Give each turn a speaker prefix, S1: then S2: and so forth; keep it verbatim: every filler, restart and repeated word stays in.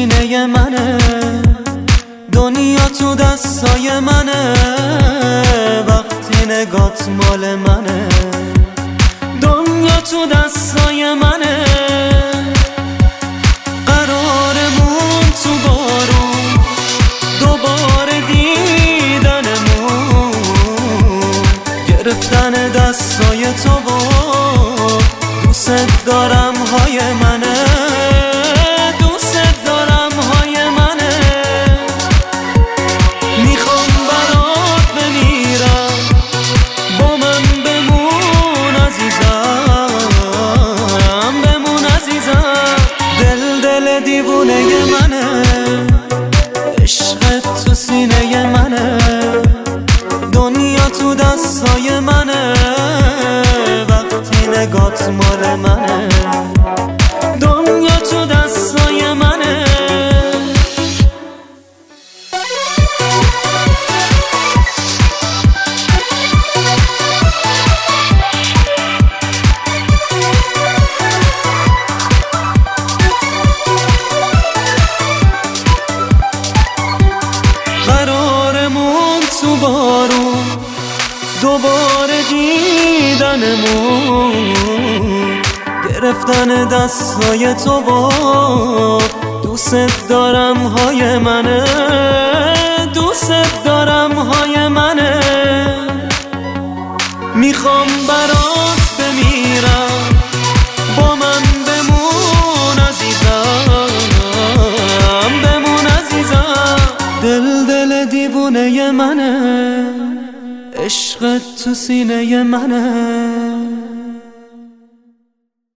S1: سینه منه، دنیا تو دستای منه، وقتی نگات مال منه، دنیا تو دستای منه. قرارمون تو بارون، دوباره دیدنمون، گرفتن دستای تو و دوست دارم های منه، دوست دارم های منه. میخوام برات بمیرم، با من بمون عزیزم، بمون عزیزم. دل دل دیوونه منه، عشقت تو سینه منه، دنیا تو دستای منه، وقتی نگات مال منه، دنیا تو دستای منه. قرارمون تو بارون، دوباره دیدنمون، گرفتن دستای تو و دوست دارم های منه، دوست دارم های منه. میخوام برات بمیرم، با من بمون عزیزم، بمون عزیزم. دل دل دیوونه منه، عشقت تو سینه منه،